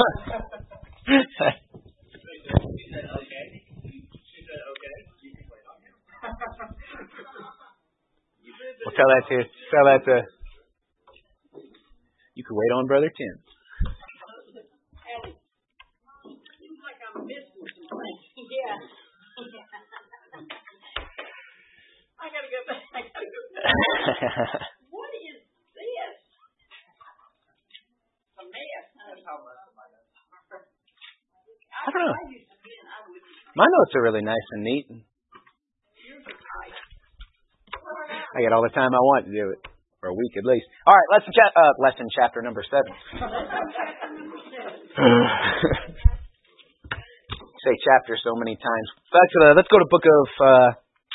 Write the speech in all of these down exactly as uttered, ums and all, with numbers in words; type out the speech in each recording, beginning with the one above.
Well, tell that to tell that to. You can wait on Brother Tim. Yeah. I gotta go back. I gotta go back. What is this? A mess. I don't know. My notes are really nice and neat. I get all the time I want to do it. For a week at least. All right, lesson, cha- uh, lesson chapter number seven. Say chapter so many times. Back to the, let's go to book of, uh,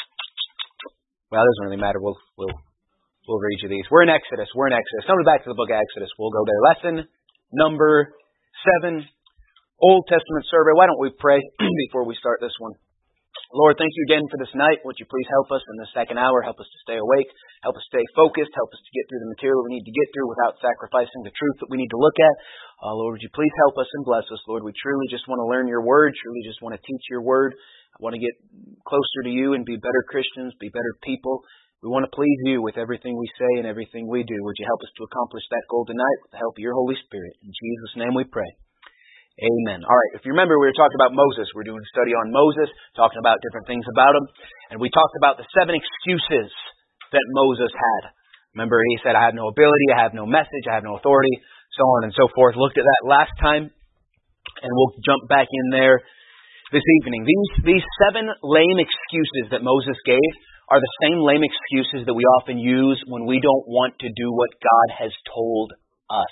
well, it doesn't really matter. We'll, we'll, we'll read you these. We're in Exodus. We're in Exodus. Come back to the book of Exodus. We'll go there. Lesson number seven. Old Testament survey. Why don't we pray before we start this one? Lord, thank you again for this night. Would you please help us in the second hour? Help us to stay awake. Help us stay focused. Help us to get through the material we need to get through without sacrificing the truth that we need to look at. Uh, Lord, would you please help us and bless us? Lord, we truly just want to learn your word. Truly just want to teach your word. I want to get closer to you and be better Christians, be better people. We want to please you with everything we say and everything we do. Would you help us to accomplish that goal tonight with the help of your Holy Spirit? In Jesus' name we pray. Amen. All right, if you remember, we were talking about Moses. We're doing a study on Moses, talking about different things about him. And we talked about the seven excuses that Moses had. Remember, he said, I have no ability, I have no message, I have no authority, so on and so forth. Looked at that last time, and we'll jump back in there this evening. These, these seven lame excuses that Moses gave are the same lame excuses that we often use when we don't want to do what God has told us.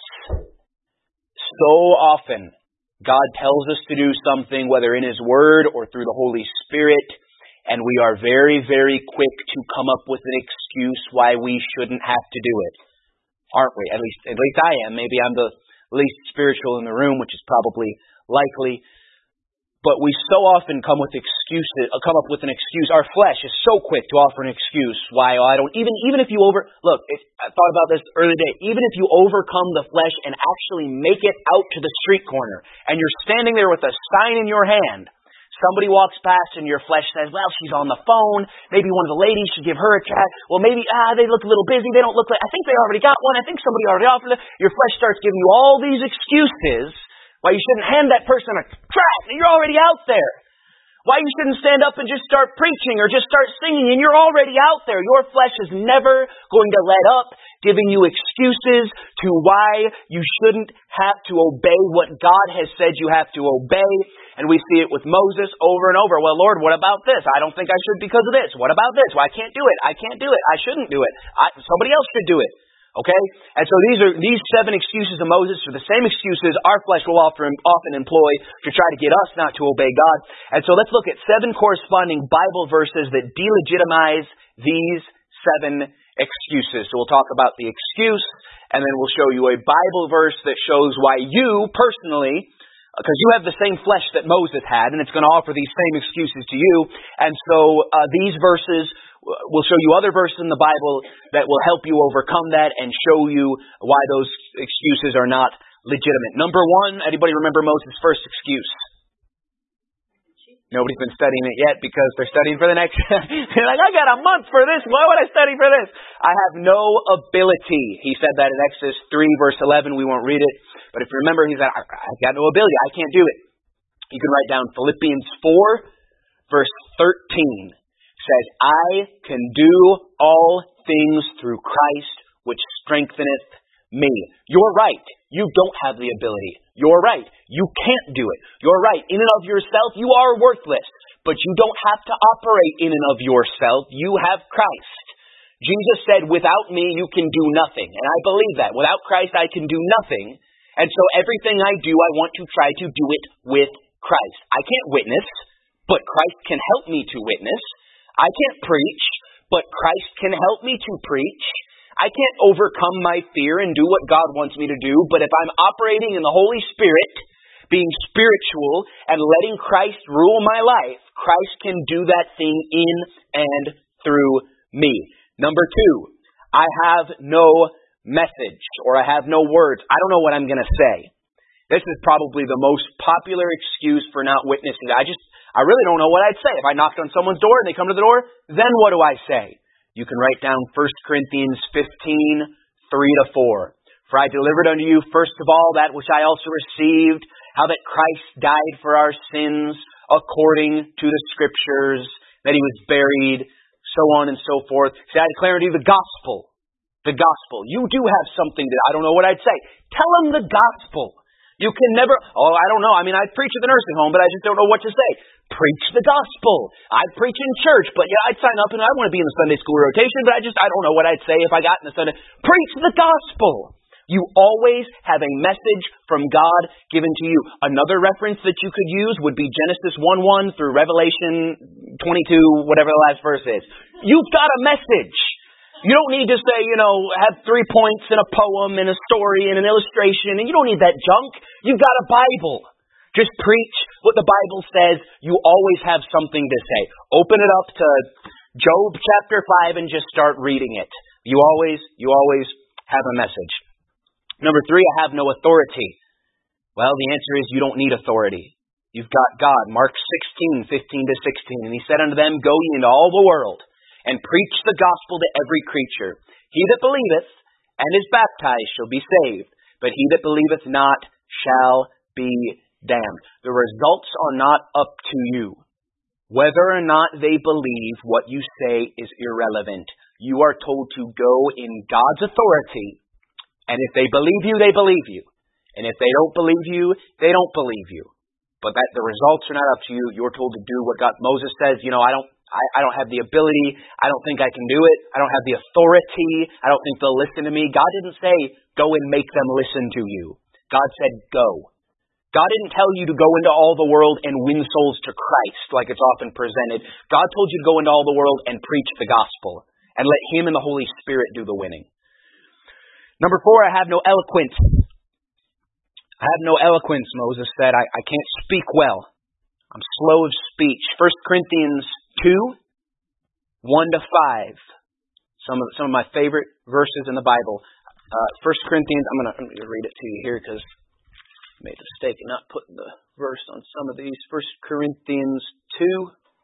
So often, God tells us to do something, whether in His Word or through the Holy Spirit, and we are very, very quick to come up with an excuse why we shouldn't have to do it. Aren't we? At least, at least I am. Maybe I'm the least spiritual in the room, which is probably likely. But we so often come with excuses, come up with an excuse. Our flesh is so quick to offer an excuse why I don't, even, even if you over, look, if, I thought about this earlier today, even if you overcome the flesh and actually make it out to the street corner, and you're standing there with a sign in your hand, somebody walks past and your flesh says, well, she's on the phone, maybe one of the ladies should give her a chat, well, maybe, ah, they look a little busy, they don't look like, I think they already got one, I think somebody already offered it. Your flesh starts giving you all these excuses why you shouldn't hand that person a tract and you're already out there. Why you shouldn't stand up and just start preaching or just start singing and you're already out there. Your flesh is never going to let up giving you excuses to why you shouldn't have to obey what God has said you have to obey. And we see it with Moses over and over. Well, Lord, what about this? I don't think I should because of this. What about this? Well, I can't do it. I can't do it. I shouldn't do it. I, somebody else should do it. Okay? And so these are these seven excuses of Moses are the same excuses our flesh will often, often employ to try to get us not to obey God. And so let's look at seven corresponding Bible verses that delegitimize these seven excuses. So we'll talk about the excuse, and then we'll show you a Bible verse that shows why you personally, because you have the same flesh that Moses had, and it's going to offer these same excuses to you. And so uh, these verses we'll show you other verses in the Bible that will help you overcome that and show you why those excuses are not legitimate. Number one, anybody remember Moses' first excuse? Nobody's been studying it yet because they're studying for the next... They're like, I got a month for this. Why would I study for this? I have no ability. He said that in Exodus three, verse eleven. We won't read it. But if you remember, he said, I, I've got no ability. I can't do it. You can write down Philippians four, verse thirteen. Says, I can do all things through Christ, which strengtheneth me. You're right. You don't have the ability. You're right. You can't do it. You're right. In and of yourself, you are worthless. But you don't have to operate in and of yourself. You have Christ. Jesus said, without me, you can do nothing. And I believe that. Without Christ, I can do nothing. And so everything I do, I want to try to do it with Christ. I can't witness, but Christ can help me to witness. I can't preach, but Christ can help me to preach. I can't overcome my fear and do what God wants me to do, but if I'm operating in the Holy Spirit, being spiritual and letting Christ rule my life, Christ can do that thing in and through me. Number two, I have no message or I have no words. I don't know what I'm going to say. This is probably the most popular excuse for not witnessing. I just, I really don't know what I'd say. If I knocked on someone's door and they come to the door, then what do I say? You can write down First Corinthians fifteen, three to four. For I delivered unto you, first of all, that which I also received, how that Christ died for our sins according to the Scriptures, that He was buried, so on and so forth. See, I declare unto you the gospel. The gospel. You do have something that I don't know what I'd say. Tell them the gospel. You can never, oh, I don't know. I mean, I preach at the nursing home, but I just don't know what to say. Preach the gospel. I preach in church, but yeah, I'd sign up and I want to be in the Sunday school rotation, but I just, I don't know what I'd say if I got in the Sunday. Preach the gospel. You always have a message from God given to you. Another reference that you could use would be Genesis one one through Revelation twenty-two, whatever the last verse is. You've got a message. You don't need to say, you know, have three points and a poem and a story and an illustration, and you don't need that junk. You've got a Bible. Just preach what the Bible says. You always have something to say. Open it up to Job chapter five and just start reading it. You always, you always have a message. Number three, I have no authority. Well, the answer is you don't need authority. You've got God. Mark sixteen, fifteen to sixteen. And He said unto them, Go ye into all the world, and preach the gospel to every creature. He that believeth and is baptized shall be saved, but he that believeth not shall be damned. The results are not up to you. Whether or not they believe what you say is irrelevant. You are told to go in God's authority, and if they believe you, they believe you. And if they don't believe you, they don't believe you. But that the results are not up to you. You're told to do what God. Moses says, you know, I don't I, I don't have the ability. I don't think I can do it. I don't have the authority. I don't think they'll listen to me. God didn't say, go and make them listen to you. God said, go. God didn't tell you to go into all the world and win souls to Christ like it's often presented. God told you to go into all the world and preach the gospel and let Him and the Holy Spirit do the winning. Number four, I have no eloquence. I have no eloquence, Moses said. I, I can't speak well. I'm slow of speech. First Corinthians two, one to five. Some of some of my favorite verses in the Bible. Uh, First Corinthians, I'm going to read it to you here because I made a mistake in not putting the verse on some of these. First Corinthians two.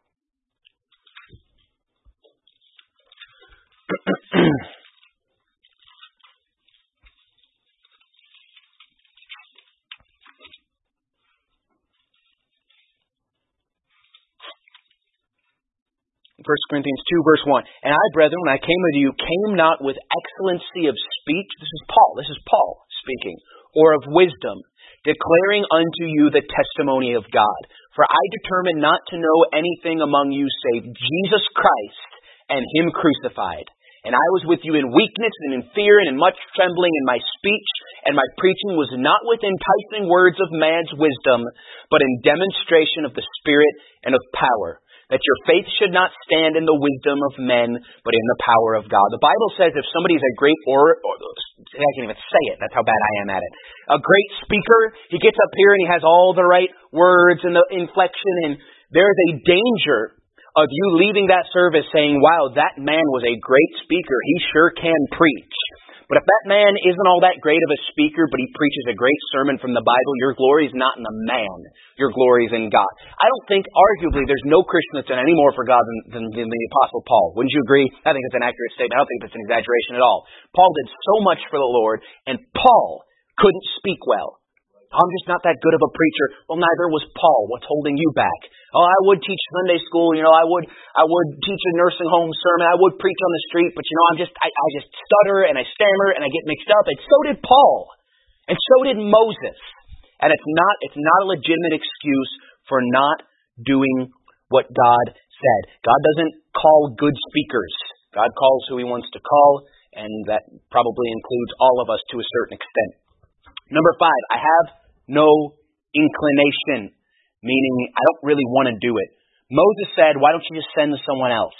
First Corinthians two, verse one. And I, brethren, when I came unto you, came not with excellency of speech. This is Paul. This is Paul speaking. Or of wisdom, declaring unto you the testimony of God. For I determined not to know anything among you save Jesus Christ and Him crucified. And I was with you in weakness and in fear and in much trembling in my speech. And my preaching was not with enticing words of man's wisdom, but in demonstration of the Spirit and of power. That your faith should not stand in the wisdom of men, but in the power of God. The Bible says if somebody's a great orator, I can't even say it, that's how bad I am at it. A great speaker, he gets up here and he has all the right words and the inflection, and there's a danger of you leaving that service saying, wow, that man was a great speaker. He sure can preach. But if that man isn't all that great of a speaker, but he preaches a great sermon from the Bible, your glory is not in the man. Your glory is in God. I don't think, arguably, there's no Christian that's done any more for God than, than, than the Apostle Paul. Wouldn't you agree? I think it's an accurate statement. I don't think it's an exaggeration at all. Paul did so much for the Lord, and Paul couldn't speak well. I'm just not that good of a preacher. Well, neither was Paul. What's holding you back? Oh, I would teach Sunday school. You know, I would, I would teach a nursing home sermon. I would preach on the street. But you know, I'm just, I, I just stutter and I stammer and I get mixed up. And so did Paul, and so did Moses. And it's not, it's not a legitimate excuse for not doing what God said. God doesn't call good speakers. God calls who He wants to call, and that probably includes all of us to a certain extent. Number five, I have no inclination, meaning I don't really want to do it. Moses said, why don't you just send someone else?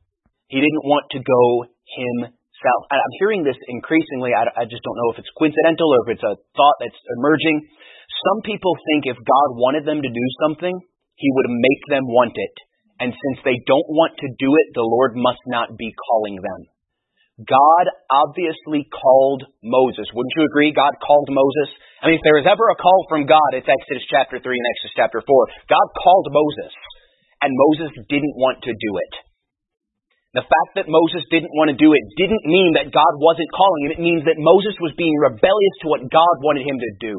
He didn't want to go himself. I'm hearing this increasingly. I just don't know if it's coincidental or if it's a thought that's emerging. Some people think if God wanted them to do something, He would make them want it. And since they don't want to do it, the Lord must not be calling them. God obviously called Moses. Wouldn't you agree? God called Moses. I mean, if there was ever a call from God, it's Exodus chapter three and Exodus chapter four. God called Moses, and Moses didn't want to do it. The fact that Moses didn't want to do it didn't mean that God wasn't calling him. It means that Moses was being rebellious to what God wanted him to do.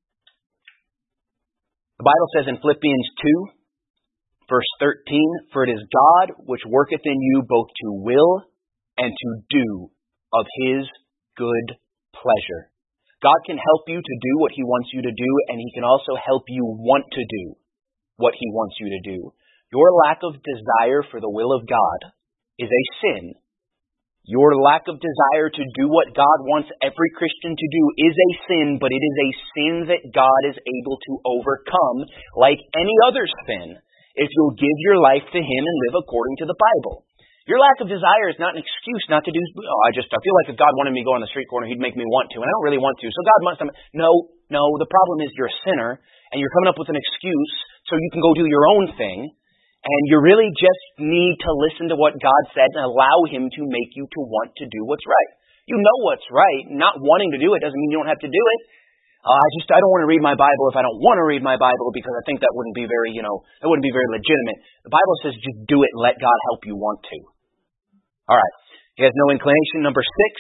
The Bible says in Philippians two, verse thirteen, "For it is God which worketh in you both to will and to do of His good pleasure." God can help you to do what He wants you to do, and He can also help you want to do what He wants you to do. Your lack of desire for the will of God is a sin. Your lack of desire to do what God wants every Christian to do is a sin, but it is a sin that God is able to overcome like any other sin if you'll give your life to Him and live according to the Bible. Your lack of desire is not an excuse not to do, oh, I just, I feel like if God wanted me to go on the street corner, He'd make me want to, and I don't really want to, so God must, no, no, the problem is you're a sinner, and you're coming up with an excuse so you can go do your own thing, and you really just need to listen to what God said and allow Him to make you to want to do what's right. You know what's right. Not wanting to do it doesn't mean you don't have to do it. Uh, I just, I don't want to read my Bible if I don't want to read my Bible because I think that wouldn't be very, you know, that wouldn't be very legitimate. The Bible says just do it and let God help you want to. All right. He has no inclination. Number six,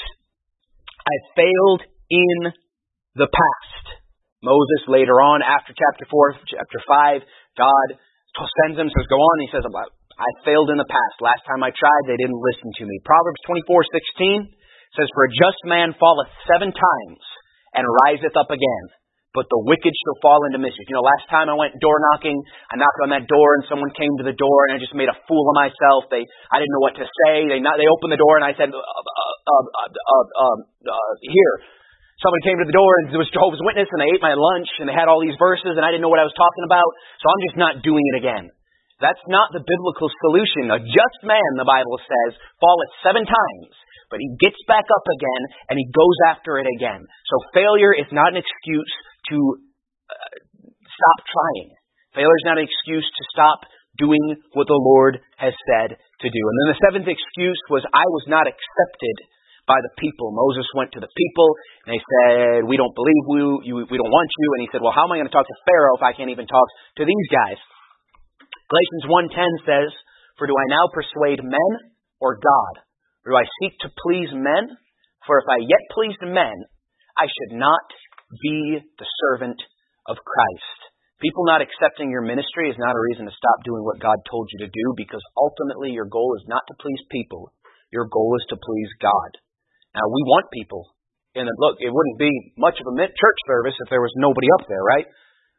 I failed in the past. Moses later on, after chapter four, chapter five, God sends him, says, go on. He says, I failed in the past. Last time I tried, they didn't listen to me. Proverbs twenty-four sixteen says, for a just man falleth seven times and riseth up again, but the wicked shall fall into mischief. You know, last time I went door knocking, I knocked on that door and someone came to the door and I just made a fool of myself. They, I didn't know what to say. They not, they opened the door and I said, uh, uh, uh, uh, uh, uh, here. Somebody came to the door and it was Jehovah's Witness and they ate my lunch and they had all these verses and I didn't know what I was talking about. So I'm just not doing it again. That's not the biblical solution. A just man, the Bible says, falleth seven times, but he gets back up again and he goes after it again. So failure is not an excuse to uh, stop trying. Failure is not an excuse to stop doing what the Lord has said to do. And then the seventh excuse was, I was not accepted by the people. Moses went to the people and they said, we don't believe you, you, we don't want you. And he said, well, how am I going to talk to Pharaoh if I can't even talk to these guys? Galatians one ten says, for do I now persuade men or God? Or do I seek to please men? For if I yet pleased men, I should not be the servant of Christ. People not accepting your ministry is not a reason to stop doing what God told you to do, because ultimately your goal is not to please people. Your goal is to please God. Now, we want people. And look, it wouldn't be much of a church service if there was nobody up there, right?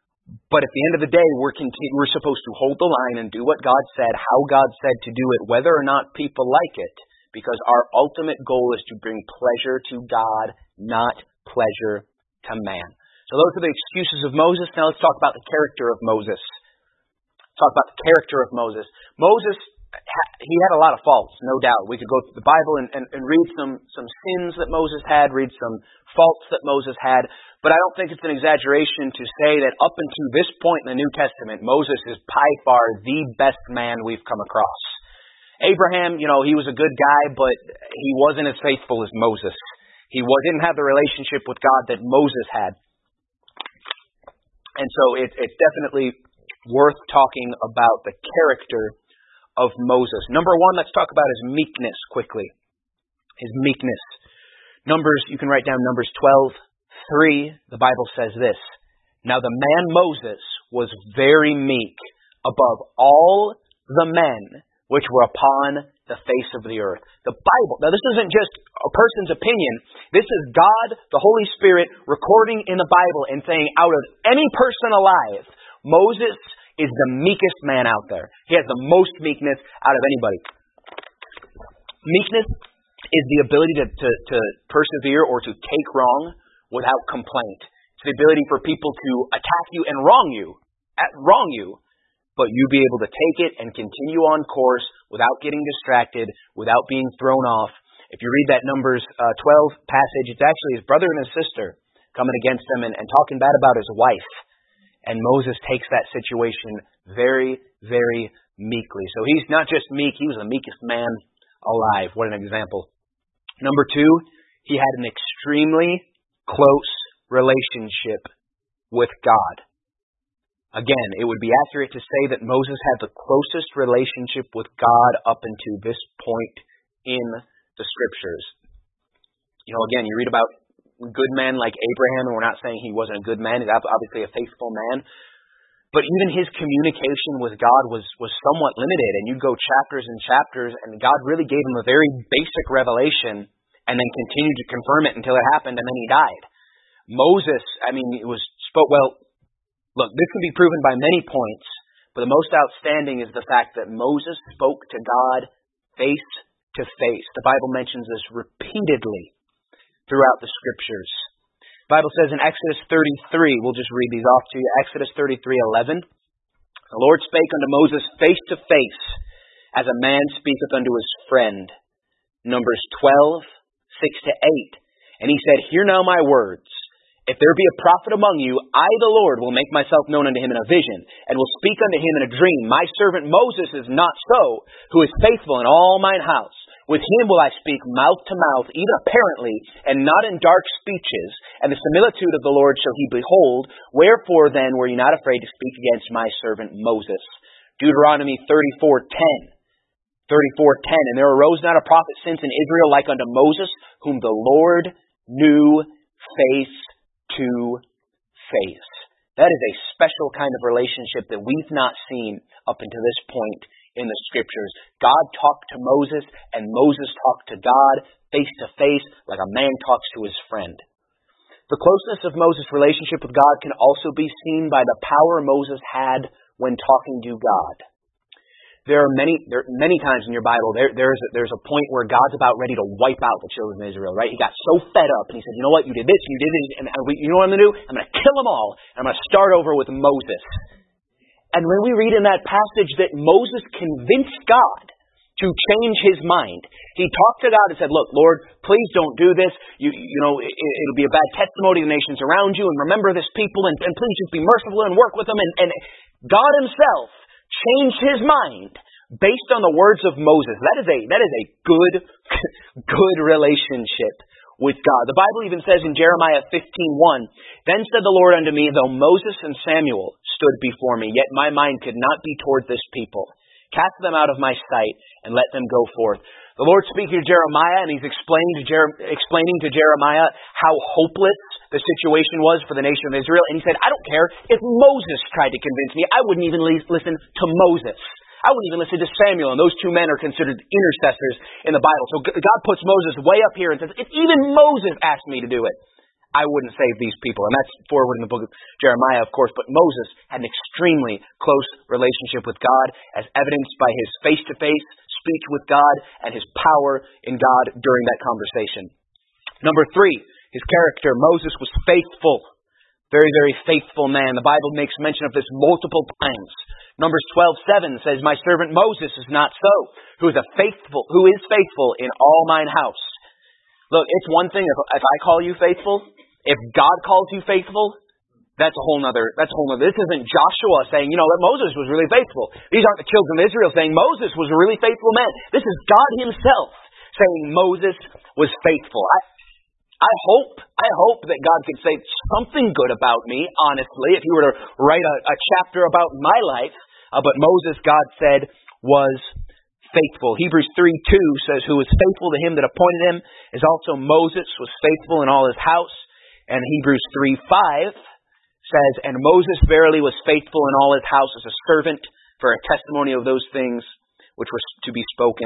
But at the end of the day, we're continu- we're supposed to hold the line and do what God said, how God said to do it, whether or not people like it, because our ultimate goal is to bring pleasure to God, not pleasure to man. So those are the excuses of Moses. Now let's talk about the character of Moses. Let's talk about the character of Moses. Moses, he had a lot of faults, no doubt. We could go through the Bible and, and, and read some, some sins that Moses had, read some faults that Moses had. But I don't think it's an exaggeration to say that up until this point in the New Testament, Moses is by far the best man we've come across. Abraham, you know, he was a good guy, but he wasn't as faithful as Moses. He didn't have the relationship with God that Moses had. And so it, it's definitely worth talking about the character of Moses. Number one, let's talk about his meekness quickly. His meekness. Numbers, you can write down Numbers twelve three. The Bible says this. Now the man Moses was very meek above all the men which were upon the face of the earth. The Bible, now this isn't just a person's opinion. This is God, the Holy Spirit, recording in the Bible and saying, out of any person alive, Moses is the meekest man out there. He has the most meekness out of anybody. Meekness is the ability to, to, to persevere or to take wrong without complaint. It's the ability for people to attack you and wrong you, at, wrong you, but you be able to take it and continue on course without getting distracted, without being thrown off. If you read that Numbers uh, twelve passage, it's actually his brother and his sister coming against him and, and talking bad about his wife. And Moses takes that situation very, very meekly. So he's not just meek, he was the meekest man alive. What an example. Number two, he had an extremely close relationship with God. Again, it would be accurate to say that Moses had the closest relationship with God up until this point in the Scriptures. You know, again, you read about good men like Abraham, and we're not saying he wasn't a good man. He's obviously a faithful man. But even his communication with God was, was somewhat limited, and you'd go chapters and chapters, and God really gave him a very basic revelation and then continued to confirm it until it happened, and then he died. Moses, I mean, it was spoke, well, look, this can be proven by many points, but the most outstanding is the fact that Moses spoke to God face to face. The Bible mentions this repeatedly throughout the Scriptures. The Bible says in Exodus thirty-three, we'll just read these off to you, Exodus thirty-three eleven, the Lord spake unto Moses face to face, as a man speaketh unto his friend. Numbers twelve, six to eight. And he said, Hear now my words. If there be a prophet among you, I the Lord will make myself known unto him in a vision, and will speak unto him in a dream. My servant Moses is not so, who is faithful in all mine house. With him will I speak mouth to mouth, even apparently, and not in dark speeches. And the similitude of the Lord shall he behold. Wherefore then were ye not afraid to speak against my servant Moses? Deuteronomy thirty-four ten. thirty-four ten. And there arose not a prophet since in Israel like unto Moses, whom the Lord knew face to face. That is a special kind of relationship that we've not seen up until this point in the Scriptures. God talked to Moses, and Moses talked to God face to face, like a man talks to his friend. The closeness of Moses' relationship with God can also be seen by the power Moses had when talking to God. There are many, there are many times in your Bible, there, there's, a, there's a point where God's about ready to wipe out the children of Israel, right? He got so fed up, and he said, you know what, you did this, you did this, and you know what I'm going to do? I'm going to kill them all, and I'm going to start over with Moses. And when we read in that passage that Moses convinced God to change his mind, he talked to God and said, look, Lord, please don't do this. You, you know, it, it'll be a bad testimony to the nations around you, and remember this people, and, and please just be merciful and work with them. And, and God himself changed his mind based on the words of Moses. That is a, that is a good, good relationship with God. The Bible even says in Jeremiah fifteen one, Then said the Lord unto me, Though Moses and Samuel stood before me, yet my mind could not be toward this people. Cast them out of my sight, and let them go forth. The Lord speaking to Jeremiah, and he's explaining to, Jer- explaining to Jeremiah how hopeless the situation was for the nation of Israel. And he said, I don't care if Moses tried to convince me. I wouldn't even listen to Moses. I wouldn't even listen to Samuel, and those two men are considered intercessors in the Bible. So God puts Moses way up here and says, if even Moses asked me to do it, I wouldn't save these people. And that's forward in the book of Jeremiah, of course. But Moses had an extremely close relationship with God, as evidenced by his face-to-face speech with God and his power in God during that conversation. Number three, his character. Moses was faithful. Very, very faithful man. The Bible makes mention of this multiple times. Numbers twelve seven says, My servant Moses is not so, who is a faithful, who is faithful in all mine house. Look, it's one thing if, if I call you faithful. If God calls you faithful, that's a whole nother, that's a whole nother. This isn't Joshua saying, you know, that Moses was really faithful. These aren't the children of Israel saying Moses was a really faithful man. This is God himself saying Moses was faithful. I, I hope, I hope that God could say something good about me, honestly, if he were to write a, a chapter about my life. Uh, but Moses, God said, was faithful. Hebrews three two says, Who was faithful to him that appointed him, as also Moses was faithful in all his house. And Hebrews three five says, And Moses verily was faithful in all his house as a servant for a testimony of those things which were to be spoken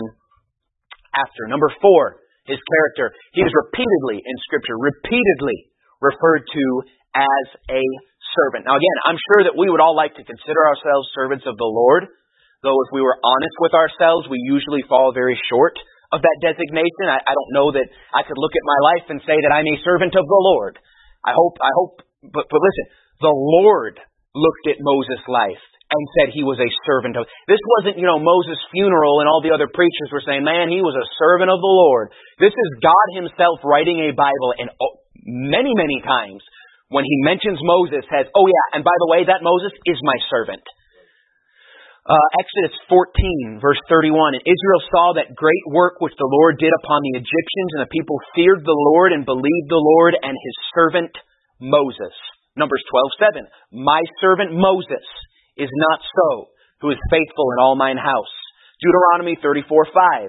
after. Number four, his character. He is repeatedly in Scripture, repeatedly referred to as a servant. Now again, I'm sure that we would all like to consider ourselves servants of the Lord, though if we were honest with ourselves, we usually fall very short of that designation. I, I don't know that I could look at my life and say that I'm a servant of the Lord. I hope, I hope, but, but listen, the Lord looked at Moses' life and said he was a servant of. This wasn't, you know, Moses' funeral and all the other preachers were saying, man, he was a servant of the Lord. This is God himself writing a Bible, and many, many times when he mentions Moses says, oh yeah, and by the way, that Moses is my servant. Uh, Exodus fourteen, verse thirty-one. And Israel saw that great work which the Lord did upon the Egyptians, and the people feared the Lord and believed the Lord and His servant Moses. Numbers twelve seven. My servant Moses is not so, who is faithful in all mine house. Deuteronomy thirty-four five.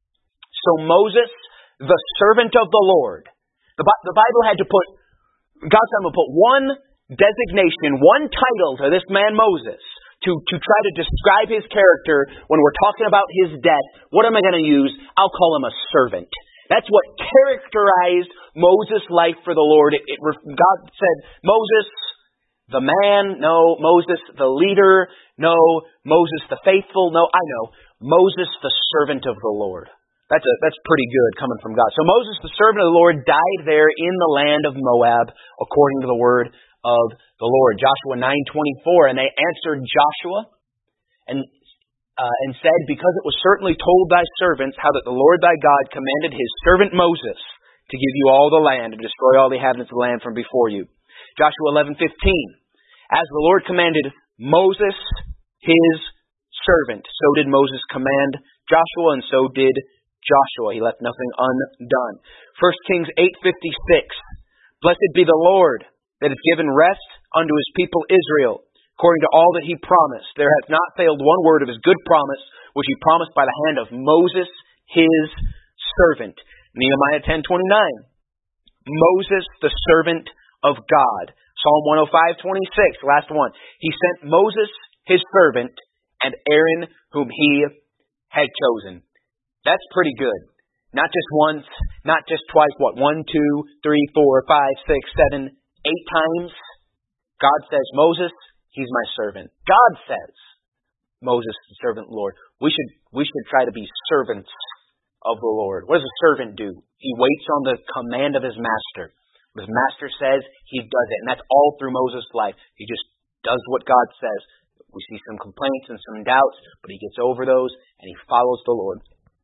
So Moses, the servant of the Lord. The, the Bible had to put, God said, I'm going to put one designation, one title to this man Moses. To, to try to describe his character when we're talking about his death. What am I going to use? I'll call him a servant. That's what characterized Moses' life for the Lord. It, it, God said, Moses, the man, no. Moses, the leader, no. Moses, the faithful, no. I know. Moses, the servant of the Lord. That's a, that's pretty good coming from God. So Moses, the servant of the Lord, died there in the land of Moab, according to the word of the Lord. Joshua nine twenty-four, and they answered Joshua and uh, and said, because it was certainly told thy servants how that the Lord thy God commanded his servant Moses to give you all the land and destroy all the inhabitants of the land from before you. Joshua eleven fifteen, as the Lord commanded Moses his servant, so did Moses command Joshua, and so did Joshua. He left nothing undone. First Kings eight fifty-six, blessed be the Lord that hath given rest unto his people Israel, according to all that he promised. There hath not failed one word of his good promise, which he promised by the hand of Moses, his servant. Nehemiah ten twenty-nine, Moses, the servant of God. Psalm one oh five twenty-six, last one. He sent Moses, his servant, and Aaron, whom he had chosen. That's pretty good. Not just once, not just twice, what, one, two, three, four, five, six, seven, eight times, God says, Moses, he's my servant. God says, Moses, the servant of the Lord. We should, we should try to be servants of the Lord. What does a servant do? He waits on the command of his master. What his master says, he does it. And that's all through Moses' life. He just does what God says. We see some complaints and some doubts, but he gets over those and he follows the Lord.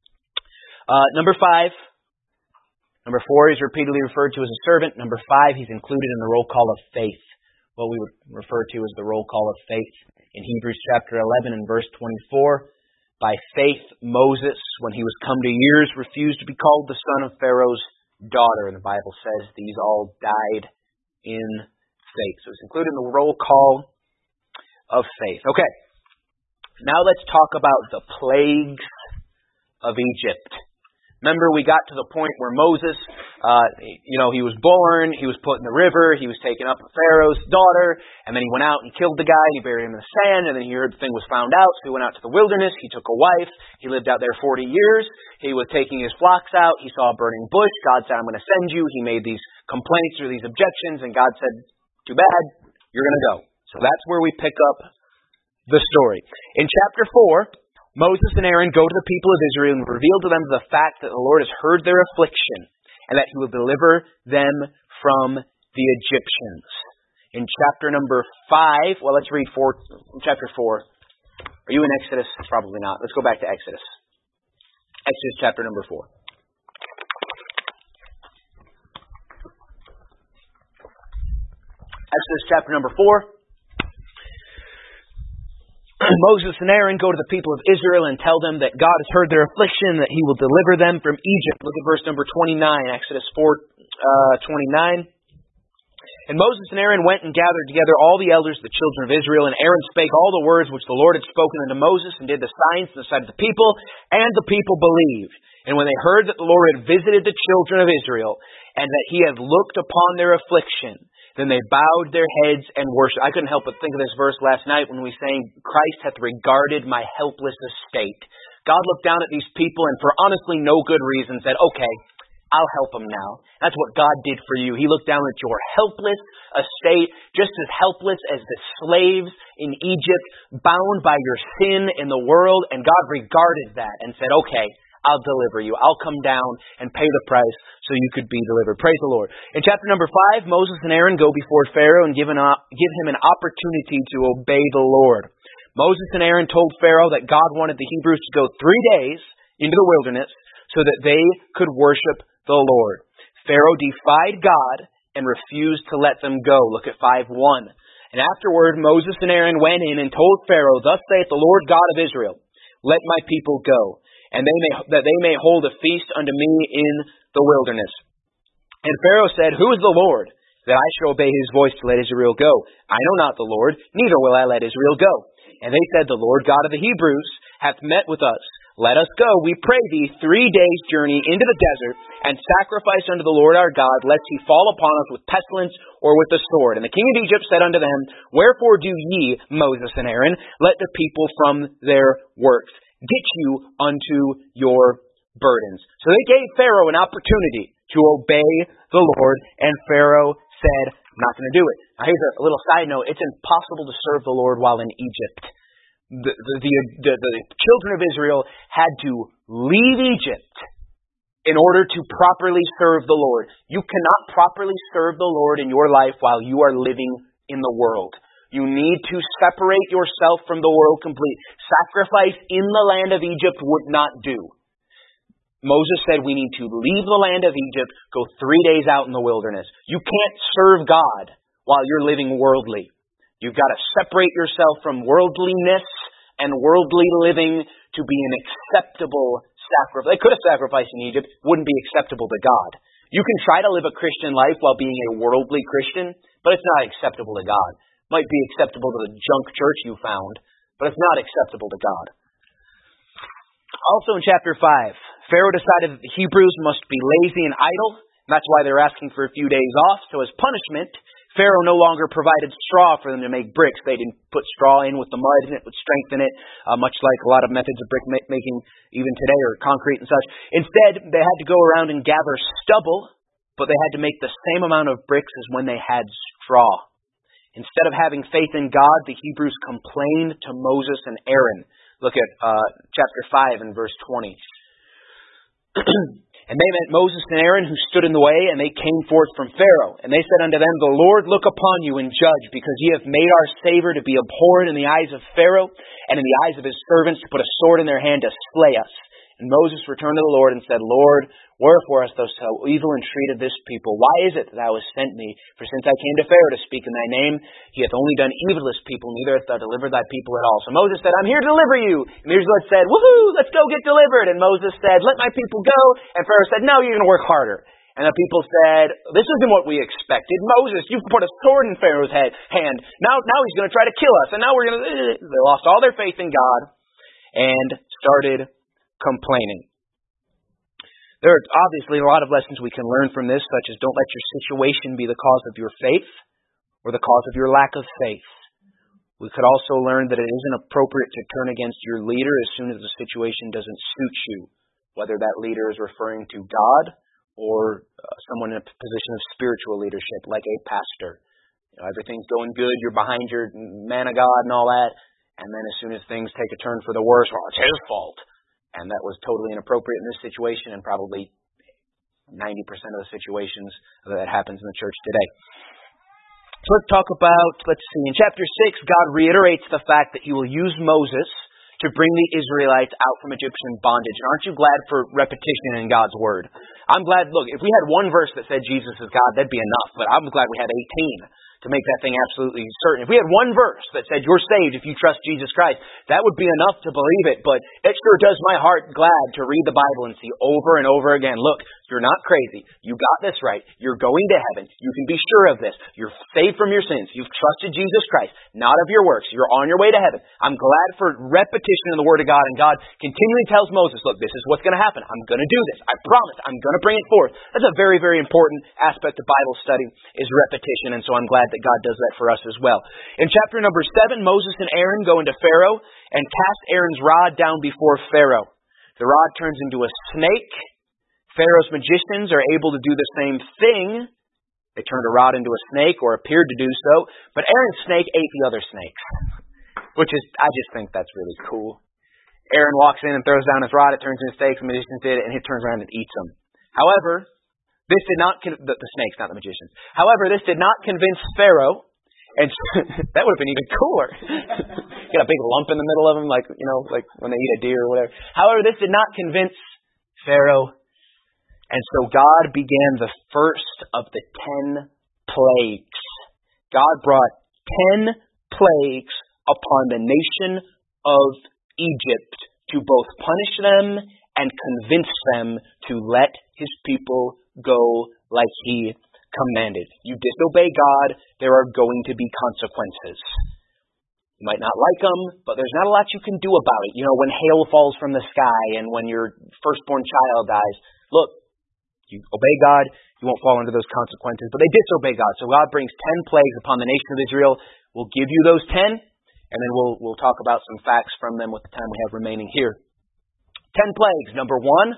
Uh, number five. Number four, he's repeatedly referred to as a servant. Number five, he's included in the roll call of faith. What we would refer to as the roll call of faith. In Hebrews chapter eleven and verse twenty-four, by faith Moses, when he was come to years, refused to be called the son of Pharaoh's daughter. And the Bible says these all died in faith. So it's included in the roll call of faith. Okay, now let's talk about the plagues of Egypt. Remember, we got to the point where Moses, uh, you know, he was born, he was put in the river, he was taken up with Pharaoh's daughter, and then he went out and he killed the guy, and he buried him in the sand, and then he heard the thing was found out, so he went out to the wilderness, he took a wife, he lived out there forty years, he was taking his flocks out, he saw a burning bush, God said, I'm going to send you, he made these complaints or these objections, and God said, too bad, you're going to go. So that's where we pick up the story. In chapter four, Moses and Aaron go to the people of Israel and reveal to them the fact that the Lord has heard their affliction and that He will deliver them from the Egyptians. In chapter number five, well, let's read four, chapter four. Are you in Exodus? Probably not. Let's go back to Exodus. Exodus chapter number four. Exodus chapter number four. Moses and Aaron go to the people of Israel and tell them that God has heard their affliction, that He will deliver them from Egypt. Look at verse number twenty-nine, Exodus four, uh, twenty-nine. And Moses and Aaron went and gathered together all the elders of the children of Israel, and Aaron spake all the words which the Lord had spoken unto Moses, and did the signs in the sight of the people, and the people believed. And when they heard that the Lord had visited the children of Israel, and that He had looked upon their affliction, then they bowed their heads and worshipped. I couldn't help but think of this verse last night when we sang, Christ hath regarded my helpless estate. God looked down at these people and for honestly no good reason said, okay, I'll help them now. That's what God did for you. He looked down at your helpless estate, just as helpless as the slaves in Egypt, bound by your sin in the world, and God regarded that and said, okay, I'll deliver you. I'll come down and pay the price so you could be delivered. Praise the Lord. In chapter number five, Moses and Aaron go before Pharaoh and give, an, give him an opportunity to obey the Lord. Moses and Aaron told Pharaoh that God wanted the Hebrews to go three days into the wilderness so that they could worship the Lord. Pharaoh defied God and refused to let them go. Look at five one. And afterward Moses and Aaron went in and told Pharaoh, Thus saith the Lord God of Israel, Let my people go, and they may that they may hold a feast unto me in the wilderness. And Pharaoh said, Who is the Lord, that I shall obey his voice to let Israel go? I know not the Lord, neither will I let Israel go. And they said, The Lord God of the Hebrews hath met with us. Let us go, we pray thee, three days' journey into the desert, and sacrifice unto the Lord our God, lest he fall upon us with pestilence or with the sword. And the king of Egypt said unto them, Wherefore do ye, Moses and Aaron, let the people from their works get you unto your burdens? So they gave Pharaoh an opportunity to obey the Lord, and Pharaoh said, I'm not going to do it. Now here's a little side note. It's impossible to serve the Lord while in Egypt. The, the, the, the, the children of Israel had to leave Egypt in order to properly serve the Lord. You cannot properly serve the Lord in your life while you are living in the world. You need to separate yourself from the world completely. Sacrifice in the land of Egypt would not do. Moses said we need to leave the land of Egypt, go three days out in the wilderness. You can't serve God while you're living worldly. You've got to separate yourself from worldliness and worldly living to be an acceptable sacrifice. They could have sacrificed in Egypt, wouldn't be acceptable to God. You can try to live a Christian life while being a worldly Christian, but it's not acceptable to God. It might be acceptable to the junk church you found, but it's not acceptable to God. Also in chapter five, Pharaoh decided that the Hebrews must be lazy and idle. And that's why they're asking for a few days off. So as punishment, Pharaoh no longer provided straw for them to make bricks. They didn't put straw in with the mud, and it would strengthen it, uh, much like a lot of methods of brick ma- making even today, or concrete and such. Instead, they had to go around and gather stubble, but they had to make the same amount of bricks as when they had straw. Instead of having faith in God, the Hebrews complained to Moses and Aaron. Look at uh, chapter five and verse twenty. And they met Moses and Aaron, who stood in the way, and they came forth from Pharaoh. And they said unto them, The Lord look upon you and judge, because ye have made our Savior to be abhorred in the eyes of Pharaoh, and in the eyes of his servants, to put a sword in their hand to slay us. And Moses returned to the Lord and said, Lord, wherefore hast thou so evil entreated this people? Why is it that thou hast sent me? For since I came to Pharaoh to speak in thy name, he hath only done evil to this people, neither hast thou delivered thy people at all. So Moses said, I'm here to deliver you. And the Israelites said, Woohoo, let's go get delivered. And Moses said, Let my people go. And Pharaoh said, No, you're going to work harder. And the people said, This isn't what we expected. Moses, you've put a sword in Pharaoh's head, hand. Now, now he's going to try to kill us. And now we're going to... They lost all their faith in God and started complaining. There are obviously a lot of lessons we can learn from this, such as don't let your situation be the cause of your faith or the cause of your lack of faith. We could also learn that it isn't appropriate to turn against your leader as soon as the situation doesn't suit you, whether that leader is referring to God or uh, someone in a position of spiritual leadership, like a pastor. You know, everything's going good, you're behind your man of God and all that, and then as soon as things take a turn for the worse, well, it's his fault. And that was totally inappropriate in this situation and probably ninety percent of the situations that happens in the church today. So let's talk about, let's see, in chapter six, God reiterates the fact that he will use Moses to bring the Israelites out from Egyptian bondage. And aren't you glad for repetition in God's Word? I'm glad, look, if we had one verse that said Jesus is God, that'd be enough. But I'm glad we had eighteen to make that thing absolutely certain. If we had one verse that said you're saved if you trust Jesus Christ, that would be enough to believe it. But it sure does my heart glad to read the Bible and see over and over again, look, you're not crazy. You got this right. You're going to heaven. You can be sure of this. You're saved from your sins. You've trusted Jesus Christ, not of your works. You're on your way to heaven. I'm glad for repetition in the Word of God. And God continually tells Moses, look, this is what's going to happen. I'm going to do this. I promise. I'm going to bring it forth. That's a very, very important aspect of Bible study is repetition. And so I'm glad that God does that for us as well. In chapter number seven, Moses and Aaron go into Pharaoh and cast Aaron's rod down before Pharaoh. The rod turns into a snake. Pharaoh's magicians are able to do the same thing. They turned a rod into a snake, or appeared to do so. But Aaron's snake ate the other snakes, which is, I just think that's really cool. Aaron walks in and throws down his rod, it turns into snakes, the magicians did it, and he turns around and eats them. However, this did not, con- the, the snakes, not the magicians. However, this did not convince Pharaoh, and that would have been even cooler. Get a big lump in the middle of them, like, you know, like when they eat a deer or whatever. However, this did not convince Pharaoh. And so God began the first of the ten plagues. God brought ten plagues upon the nation of Egypt to both punish them and convince them to let his people go like he commanded. You disobey God, there are going to be consequences. You might not like them, but there's not a lot you can do about it. You know, when hail falls from the sky and when your firstborn child dies, look, you obey God, you won't fall under those consequences. But they disobey God. So God brings ten plagues upon the nation of Israel. We'll give you those ten, and then we'll we'll talk about some facts from them with the time we have remaining here. Ten plagues. Number one,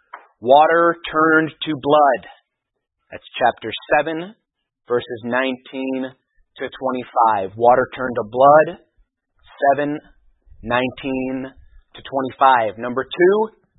water turned to blood. That's chapter seven, verses nineteen to twenty-five. Water turned to blood, seven, nineteen to twenty-five. Number two,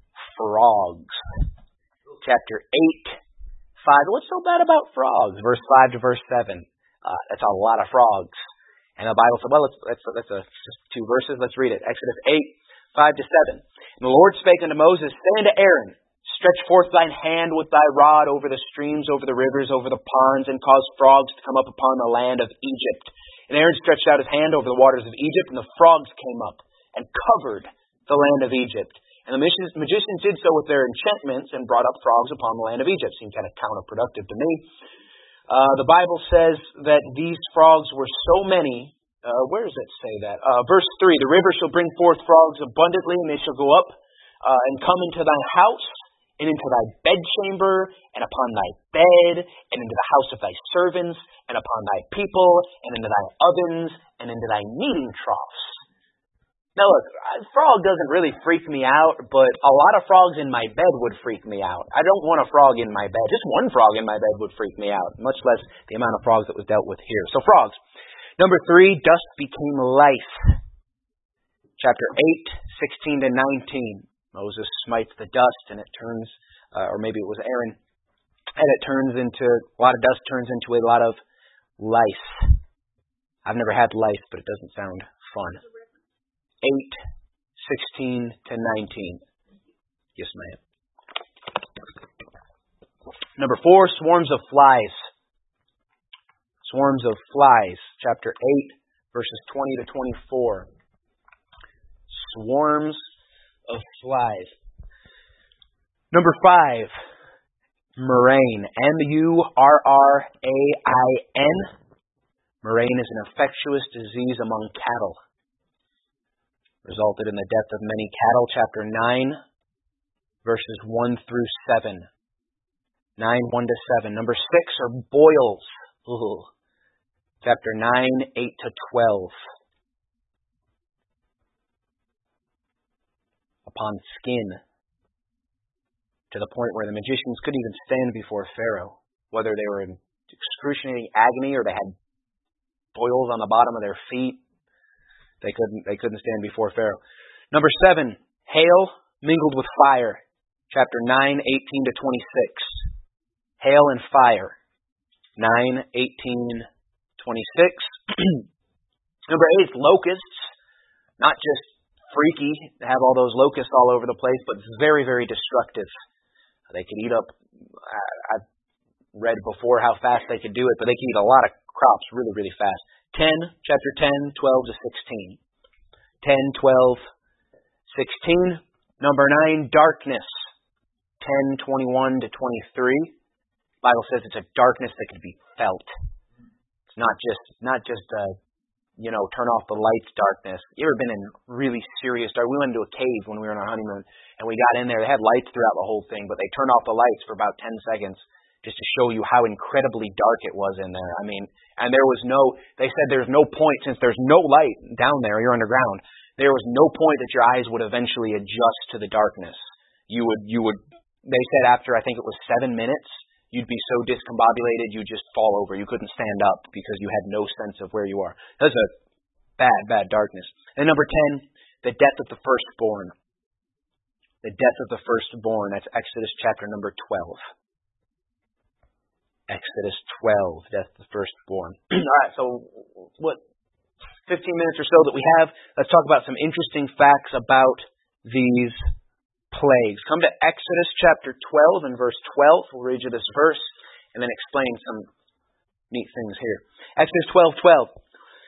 frogs. Chapter eight, five. What's so bad about frogs? Verse five to verse seven. Uh, that's a lot of frogs. And the Bible said, well, let's, let's, let's uh, just two verses. Let's read it. Exodus eight, five to seven. And the Lord spake unto Moses, say unto Aaron, stretch forth thine hand with thy rod over the streams, over the rivers, over the ponds, and cause frogs to come up upon the land of Egypt. And Aaron stretched out his hand over the waters of Egypt, and the frogs came up and covered the land of Egypt. And the magicians did so with their enchantments and brought up frogs upon the land of Egypt. Seemed kind of counterproductive to me. Uh, the Bible says that these frogs were so many. Uh, where does it say that? Uh, verse three, the river shall bring forth frogs abundantly, and they shall go up uh, and come into thy house, and into thy bedchamber, and upon thy bed, and into the house of thy servants, and upon thy people, and into thy ovens, and into thy kneading troughs. Now look, a frog doesn't really freak me out, but a lot of frogs in my bed would freak me out. I don't want a frog in my bed. Just one frog in my bed would freak me out, much less the amount of frogs that was dealt with here. So frogs. Number three, dust became life. Chapter eight, sixteen to nineteen. Moses smites the dust and it turns, uh, or maybe it was Aaron, and it turns into, a lot of dust turns into a lot of lice. I've never had lice, but it doesn't sound fun. eight, sixteen to nineteen. Yes, ma'am. Number four, swarms of flies. Swarms of flies. Chapter eight, verses twenty to twenty-four. Swarms of flies. Number five, murrain. M U R R A I N. Murrain is an infectious disease among cattle. Resulted in the death of many cattle. Chapter nine, verses one through seven. nine, one to seven. Number six are boils. Ooh. Chapter nine, eight to twelve. Upon skin, to the point where the magicians couldn't even stand before Pharaoh, whether they were in excruciating agony or they had boils on the bottom of their feet. They couldn't they couldn't stand before Pharaoh. Number seven, hail mingled with fire. Chapter nine, eighteen to twenty-six. Hail and fire. nine, eighteen, twenty-six. Number eight, locusts. Not just freaky to have all those locusts all over the place, but very, very destructive. They could eat up, I've read before how fast they could do it, but they could eat a lot of crops really, really fast. ten, chapter ten, twelve to sixteen. ten, twelve, sixteen. Number nine, darkness. ten, twenty-one to twenty-three. The Bible says it's a darkness that can be felt. It's not just, not just uh, you know, turn off the lights darkness. You ever been in really serious dark? We went into a cave when we were on our honeymoon, and we got in there. They had lights throughout the whole thing, but they turned off the lights for about ten seconds just to show you how incredibly dark it was in there. I mean, and there was no, they said there's no point, since there's no light down there, you're underground, there was no point that your eyes would eventually adjust to the darkness. You would, you would, they said after, I think it was seven minutes, you'd be so discombobulated, you'd just fall over. You couldn't stand up because you had no sense of where you are. That's a bad, bad darkness. And number ten, the death of the firstborn. The death of the firstborn. That's Exodus chapter number twelve. Exodus twelve, death of the firstborn. All right, so what, fifteen minutes or so that we have, let's talk about some interesting facts about these plagues. Come to Exodus chapter twelve and verse twelve. We'll read you this verse and then explain some neat things here. Exodus twelve twelve.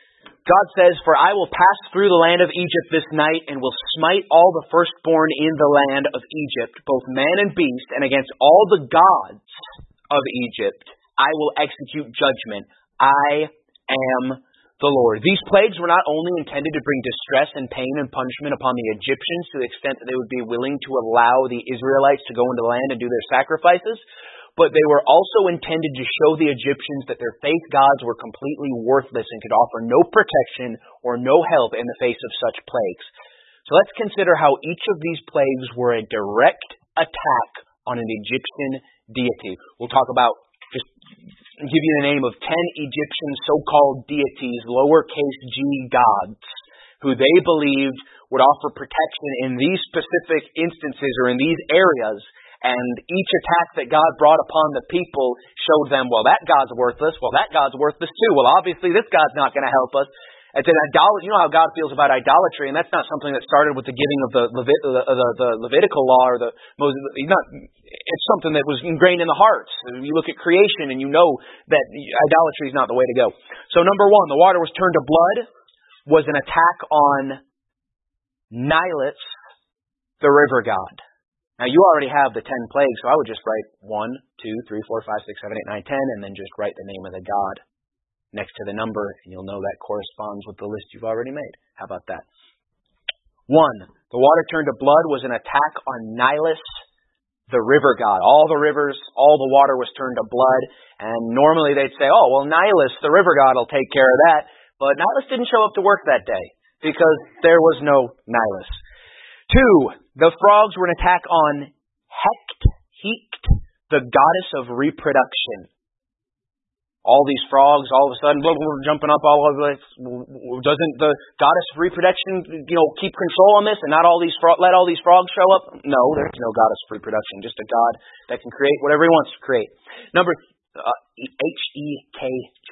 God says, "For I will pass through the land of Egypt this night, and will smite all the firstborn in the land of Egypt, both man and beast, and against all the gods of Egypt I will execute judgment. I am the Lord." These plagues were not only intended to bring distress and pain and punishment upon the Egyptians to the extent that they would be willing to allow the Israelites to go into the land and do their sacrifices, but they were also intended to show the Egyptians that their faith gods were completely worthless and could offer no protection or no help in the face of such plagues. So let's consider how each of these plagues were a direct attack on an Egyptian deity. We'll talk about, just give you the name of ten Egyptian so-called deities, lowercase g gods, who they believed would offer protection in these specific instances or in these areas. And each attack that God brought upon the people showed them, well, that God's worthless. Well, that God's worthless too. Well, obviously this God's not going to help us. It's an idolatry. You know how God feels about idolatry, and that's not something that started with the giving of the, Levit- the, the, the Levitical law or the Moses. Not, it's something that was ingrained in the hearts. You look at creation, and you know that idolatry is not the way to go. So, number one, the water was turned to blood, was an attack on Nilus, the river god. Now, you already have the ten plagues, so I would just write one, two, three, four, five, six, seven, eight, nine, ten, and then just write the name of the god next to the number, and you'll know that corresponds with the list you've already made. How about that? One, the water turned to blood was an attack on Nilus, the river god. All the rivers, all the water was turned to blood, and normally they'd say, oh, well, Nilus, the river god, will take care of that. But Nilus didn't show up to work that day, because there was no Nilus. Two, the frogs were an attack on Hecht, Hecht, the goddess of reproduction. All these frogs, all of a sudden, blah, blah, blah, jumping up all over. Doesn't the goddess of reproduction, you know, keep control on this and not all these fro- let all these frogs show up? No, there's no goddess of reproduction. Just a god that can create whatever he wants to create. Number uh, H E K T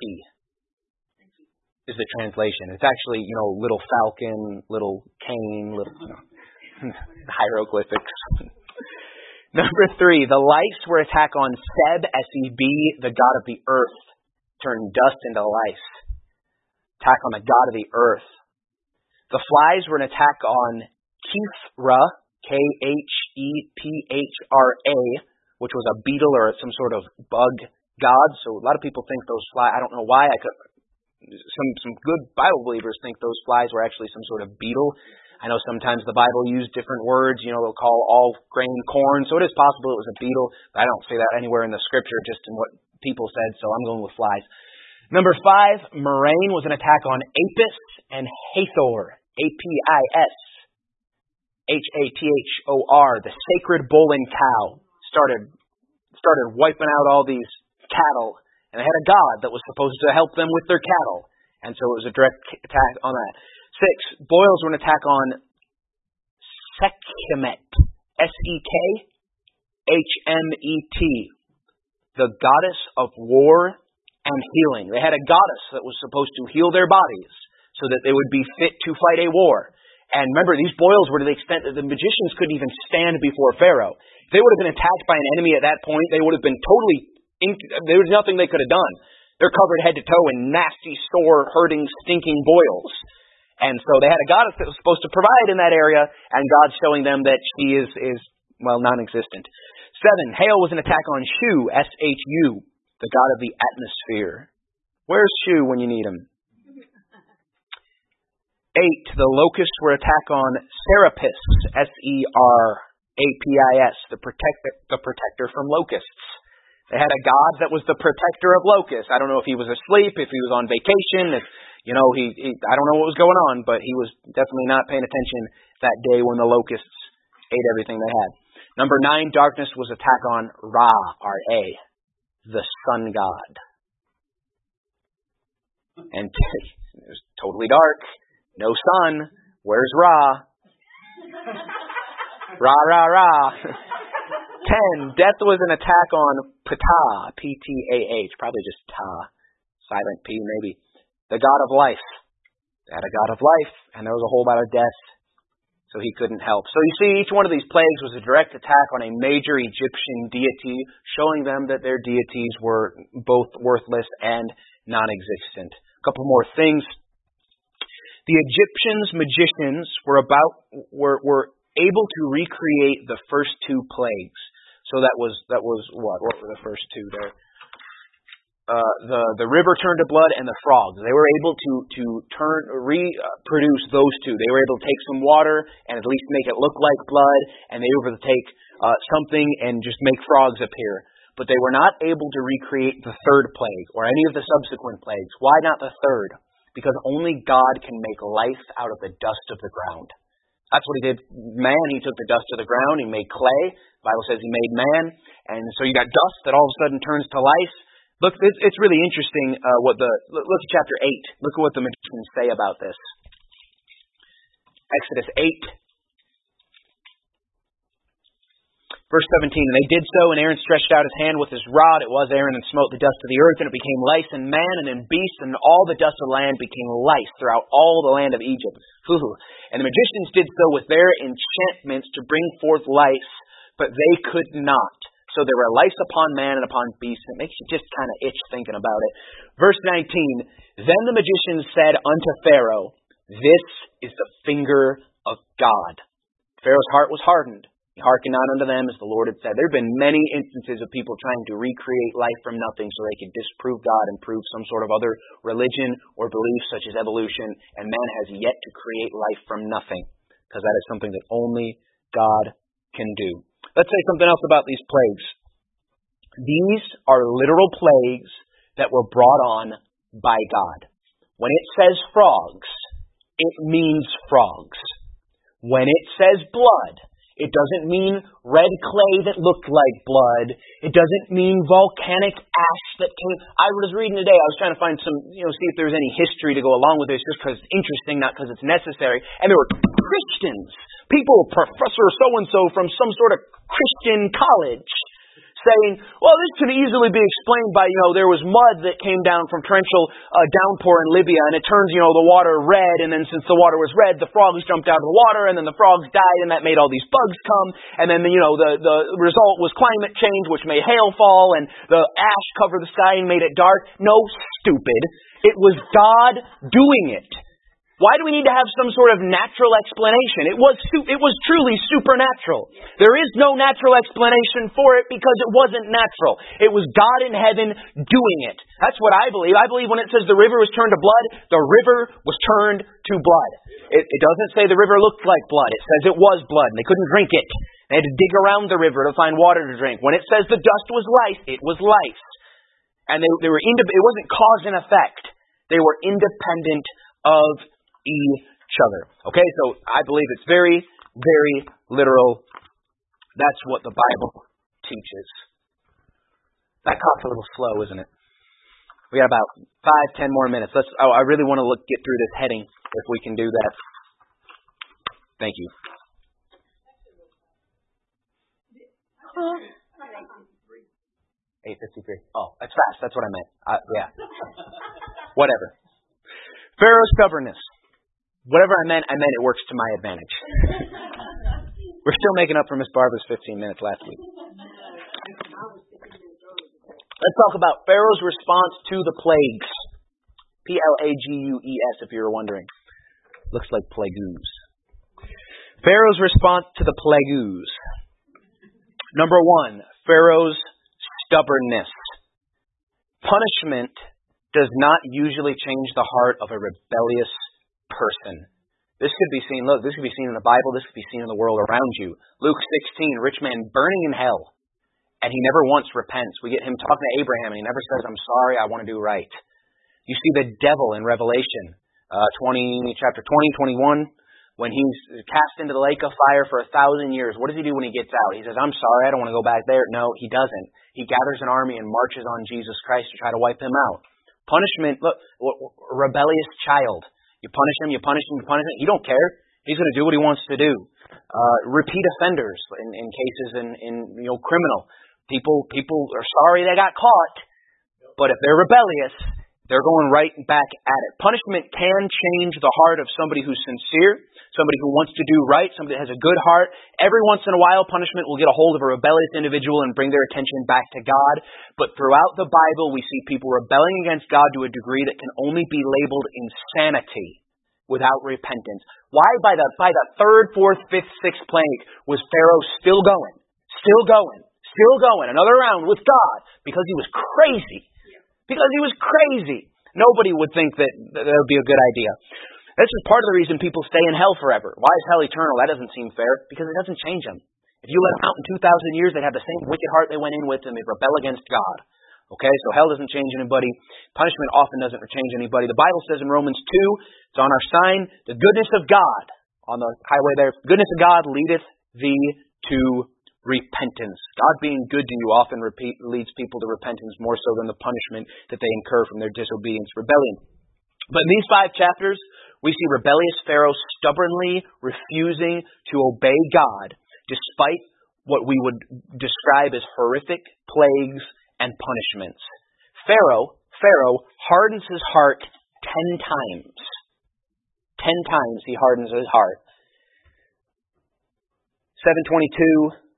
is the translation. It's actually, you know, little falcon, little cane, little you know, hieroglyphics. Number three, the lice were an attack on Seb, S E B, the god of the earth. Turned dust into lice. Attack on the god of the earth. The flies were an attack on Khepra, K H E P H R A, which was a beetle or some sort of bug god. So a lot of people think those flies, I don't know why, I could, some, some good Bible believers think those flies were actually some sort of beetle. I know sometimes the Bible used different words. You know, they'll call all grain corn. So it is possible it was a beetle. But I don't see that anywhere in the scripture, just in what people said. So I'm going with flies. Number five, murrain was an attack on Apis and Hathor. A P I S. H A T H O R. The sacred bull and cow. Started, started wiping out all these cattle. And they had a god that was supposed to help them with their cattle. And so it was a direct attack on that. Six, boils were an attack on Sekhmet, S E K H M E T, the goddess of war and healing. They had a goddess that was supposed to heal their bodies so that they would be fit to fight a war. And remember, these boils were to the extent that the magicians couldn't even stand before Pharaoh. If they would have been attacked by an enemy at that point, they would have been totally, in- there was nothing they could have done. They're covered head to toe in nasty, sore, hurting, stinking boils. And so they had a goddess that was supposed to provide in that area, and God's showing them that she is, is well, non-existent. Seven, hail was an attack on Shu, S H U, the god of the atmosphere. Where's Shu when you need him? Eight, the locusts were an attack on Serapis, S E R A P I S, the protector, the protector from locusts. They had a god that was the protector of locusts. I don't know if he was asleep, if he was on vacation, if You know, he, he, I don't know what was going on, but he was definitely not paying attention that day when the locusts ate everything they had. Number nine, darkness was attack on Ra, R A, the sun god. And it was totally dark, no sun. Where's Ra? Ra, Ra, Ra. Ten, death was an attack on Ptah, P T A H, probably just Ta, silent P maybe. The god of life. They had a god of life, and there was a whole lot of death, so he couldn't help. So you see, each one of these plagues was a direct attack on a major Egyptian deity, showing them that their deities were both worthless and non-existent. A couple more things. The Egyptians' magicians were about were were able to recreate the first two plagues. So that was that was what? What were the first two there? Uh, the the river turned to blood and the frogs. They were able to to turn reproduce those two. They were able to take some water and at least make it look like blood, and they were able to take uh, something and just make frogs appear. But they were not able to recreate the third plague or any of the subsequent plagues. Why not the third? Because only God can make life out of the dust of the ground. That's what He did. Man, He took the dust of the ground, He made clay. The Bible says He made man. And so you got dust that all of a sudden turns to life. Look, it's really interesting uh, what the... Look at chapter eight. Look at what the magicians say about this. Exodus eight. Verse seventeen, and they did so, and Aaron stretched out his hand with his rod. It was Aaron, and smote the dust of the earth, and it became lice in man and in beast, and all the dust of the land became lice throughout all the land of Egypt. And the magicians did so with their enchantments to bring forth lice, but they could not. So there were lice upon man and upon beast. It makes you just kind of itch thinking about it. Verse nineteen, then the magicians said unto Pharaoh, this is the finger of God. Pharaoh's heart was hardened. He hearkened not unto them, as the Lord had said. There have been many instances of people trying to recreate life from nothing so they could disprove God and prove some sort of other religion or belief such as evolution, and man has yet to create life from nothing, because that is something that only God can do. Let's say something else about these plagues. These are literal plagues that were brought on by God. When it says frogs, it means frogs. When it says blood, it doesn't mean red clay that looked like blood. It doesn't mean volcanic ash that came... I was reading today, I was trying to find some, you know, see if there was any history to go along with this, just because it's interesting, not because it's necessary. And there were Christians, people, Professor so-and-so from some sort of Christian college, saying, well, this can easily be explained by, you know, there was mud that came down from torrential uh, downpour in Libya, and it turns, you know, the water red, and then since the water was red, the frogs jumped out of the water, and then the frogs died, and that made all these bugs come, and then, you know, the, the result was climate change, which made hail fall, and the ash covered the sky and made it dark. No, stupid. It was God doing it. Why do we need to have some sort of natural explanation? It was it was truly supernatural. There is no natural explanation for it because it wasn't natural. It was God in heaven doing it. That's what I believe. I believe when it says the river was turned to blood, the river was turned to blood. It, it doesn't say the river looked like blood. It says it was blood, and they couldn't drink it. They had to dig around the river to find water to drink. When it says the dust was lice, it was lice. And they, they were inde- it wasn't cause and effect. They were independent of each other. Okay, so I believe it's very, very literal. That's what the Bible teaches. That cough's a little slow, isn't it? We got about five, ten more minutes. Let's. Oh, I really want to look, get through this heading if we can do that. Thank you. eight fifty-three. Oh, that's fast. That's what I meant. Uh, yeah. Whatever. Pharaoh's stubbornness. Whatever I meant, I meant it works to my advantage. We're still making up for Miss Barbara's fifteen minutes last week. Let's talk about Pharaoh's response to the plagues. P L A G U E S, if you were wondering. Looks like plagues. Pharaoh's response to the plagues. Number one, Pharaoh's stubbornness. Punishment does not usually change the heart of a rebellious person. This could be seen, look, this could be seen in the Bible, this could be seen in the world around you. Luke sixteen, rich man burning in hell, and he never once repents. We get him talking to Abraham, and he never says, I'm sorry, I want to do right. You see the devil in Revelation uh, twenty, chapter twenty, twenty-one, when he's cast into the lake of fire for a thousand years. What does he do when he gets out? He says, I'm sorry, I don't want to go back there. No, he doesn't. He gathers an army and marches on Jesus Christ to try to wipe him out. Punishment, look, a rebellious child. You punish him, you punish him, you punish him. He don't care. He's going to do what he wants to do. Uh, repeat offenders in, in cases in, in you know criminal. People people are sorry they got caught, but if they're rebellious, they're going right back at it. Punishment can change the heart of somebody who's sincere, somebody who wants to do right, somebody that has a good heart. Every once in a while, punishment will get a hold of a rebellious individual and bring their attention back to God. But throughout the Bible, we see people rebelling against God to a degree that can only be labeled insanity, without repentance. Why by the by the third, fourth, fifth, sixth plague was Pharaoh still going, still going, still going, another round with God? Because he was crazy. Because he was crazy. Nobody would think that that would be a good idea. This is part of the reason people stay in hell forever. Why is hell eternal? That doesn't seem fair. Because it doesn't change them. If you let them out in two thousand years, they'd have the same wicked heart they went in with, and they'd rebel against God. Okay, so hell doesn't change anybody. Punishment often doesn't change anybody. The Bible says in Romans two, it's on our sign, the goodness of God, on the highway there, goodness of God leadeth thee to repentance. God being good to you often repeat, leads people to repentance more so than the punishment that they incur from their disobedience, rebellion. But in these five chapters, we see rebellious Pharaoh stubbornly refusing to obey God, despite what we would describe as horrific plagues and punishments. Pharaoh, Pharaoh hardens his heart ten times. Ten times he hardens his heart. seven twenty-two,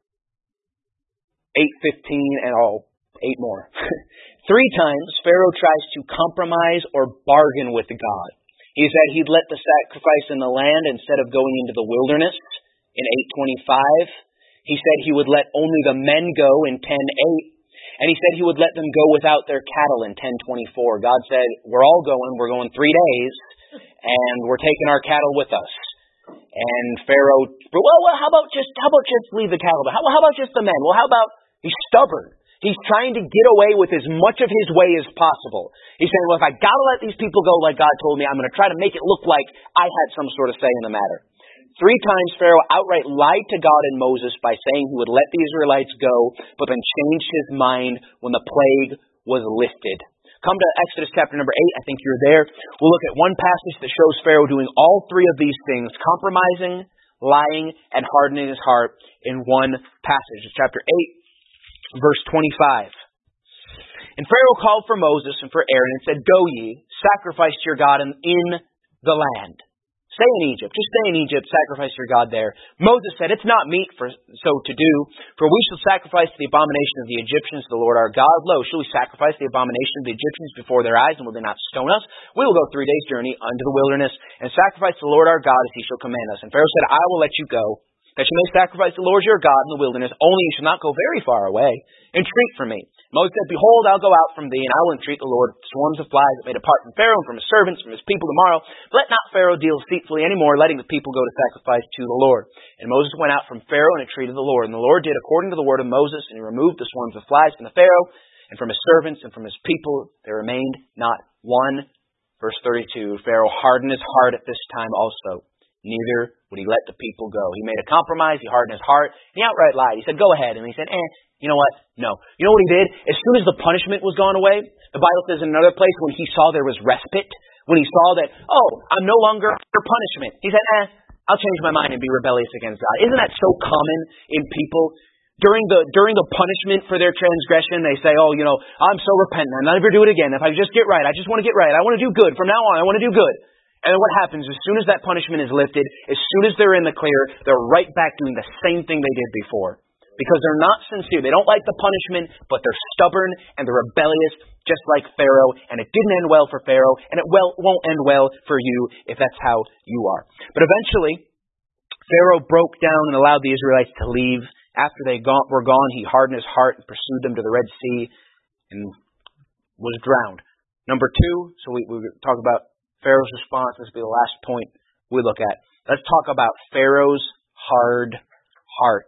eight fifteen, and all eight more. Three times Pharaoh tries to compromise or bargain with God. He said he'd let the sacrifice in the land instead of going into the wilderness in eight twenty-five. He said he would let only the men go in ten eight. And he said he would let them go without their cattle in ten twenty-four. God said, we're all going, we're going three days, and we're taking our cattle with us. And Pharaoh, well, well how about just how about just leave the cattle? How, how about just the men? Well, how about, he's stubborn. He's trying to get away with as much of his way as possible. He's saying, well, if I got to let these people go like God told me, I'm going to try to make it look like I had some sort of say in the matter. Three times Pharaoh outright lied to God and Moses by saying he would let the Israelites go, but then changed his mind when the plague was lifted. Come to Exodus chapter number eight. I think you're there. We'll look at one passage that shows Pharaoh doing all three of these things, compromising, lying, and hardening his heart in one passage. It's chapter eight, verse twenty-five. And Pharaoh called for Moses and for Aaron and said, go ye, sacrifice to your God in, in the land. Stay in Egypt. Just stay in Egypt. Sacrifice your God there. Moses said, it's not meet for so to do, for we shall sacrifice the abomination of the Egyptians to the Lord our God. Lo, shall we sacrifice the abomination of the Egyptians before their eyes, and will they not stone us? We will go three days' journey unto the wilderness, and sacrifice the Lord our God as he shall command us. And Pharaoh said, I will let you go, that you may sacrifice the Lord your God in the wilderness, only you shall not go very far away. Entreat for me. Moses said, behold, I'll go out from thee, and I will entreat the Lord with swarms of flies that may depart from Pharaoh and from his servants, from his people tomorrow. But let not Pharaoh deal deceitfully any more, letting the people go to sacrifice to the Lord. And Moses went out from Pharaoh and entreated the Lord. And the Lord did according to the word of Moses, and he removed the swarms of flies from the Pharaoh, and from his servants, and from his people. There remained not one. Verse thirty-two, Pharaoh hardened his heart at this time also. Neither would he let the people go. He made a compromise. He hardened his heart. He outright lied. He said, go ahead. And he said, eh, you know what? No. You know what he did? As soon as the punishment was gone away, the Bible says in another place, when he saw there was respite, when he saw that, oh, I'm no longer under punishment, he said, eh, I'll change my mind and be rebellious against God. Isn't that so common in people? During the during the punishment for their transgression, they say, oh, you know, I'm so repentant. I'll never do it again. If I just get right, I just want to get right. I want to do good. From now on, I want to do good. And then what happens, as soon as that punishment is lifted, as soon as they're in the clear, they're right back doing the same thing they did before. Because they're not sincere. They don't like the punishment, but they're stubborn and they're rebellious, just like Pharaoh. And it didn't end well for Pharaoh, and it well won't end well for you if that's how you are. But eventually, Pharaoh broke down and allowed the Israelites to leave. After they were gone, he hardened his heart and pursued them to the Red Sea and was drowned. Number two, so we, we talk about Pharaoh's response. This will be the last point we look at. Let's talk about Pharaoh's hard heart.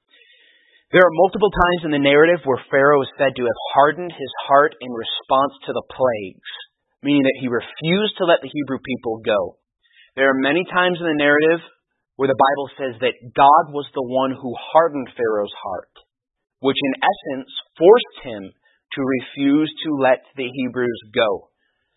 There are multiple times in the narrative where Pharaoh is said to have hardened his heart in response to the plagues, meaning that he refused to let the Hebrew people go. There are many times in the narrative where the Bible says that God was the one who hardened Pharaoh's heart, which in essence forced him to refuse to let the Hebrews go.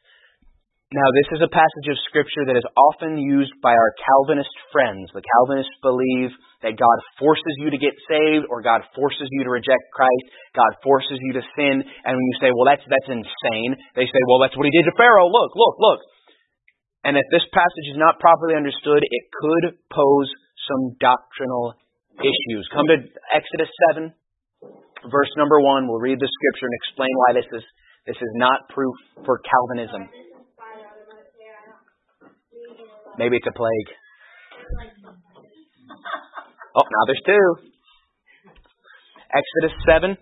Now, this is a passage of Scripture that is often used by our Calvinist friends. The Calvinists believe that God forces you to get saved, or God forces you to reject Christ. God forces you to sin. And when you say, well, that's that's insane, they say, well, that's what he did to Pharaoh. Look, look, look. And if this passage is not properly understood, it could pose some doctrinal issues. Come to Exodus seven, verse number one. We'll read the Scripture and explain why this is this is not proof for Calvinism. Maybe it's a plague. Oh, now there's two. Exodus seven,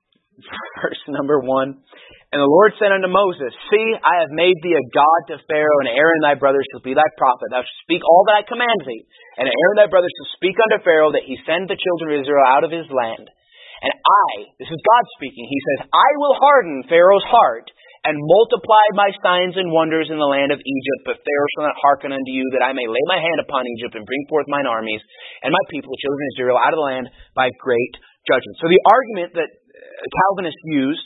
verse number one. And the Lord said unto Moses, See, I have made thee a God to Pharaoh, and Aaron thy brother shall be thy prophet. Thou shalt speak all that I command thee. And Aaron thy brother shall speak unto Pharaoh, that he send the children of Israel out of his land. And I, this is God speaking, he says, I will harden Pharaoh's heart, and multiply my signs and wonders in the land of Egypt, but Pharaoh shall not hearken unto you, that I may lay my hand upon Egypt, and bring forth mine armies, and my people, the children of Israel, out of the land by great judgment. So the argument that Calvinists used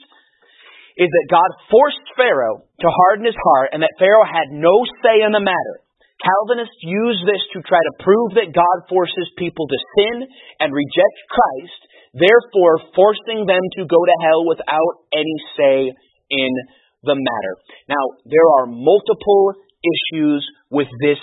is that God forced Pharaoh to harden his heart and that Pharaoh had no say in the matter. Calvinists use this to try to prove that God forces people to sin and reject Christ, therefore forcing them to go to hell without any say in the matter. Now, there are multiple issues with this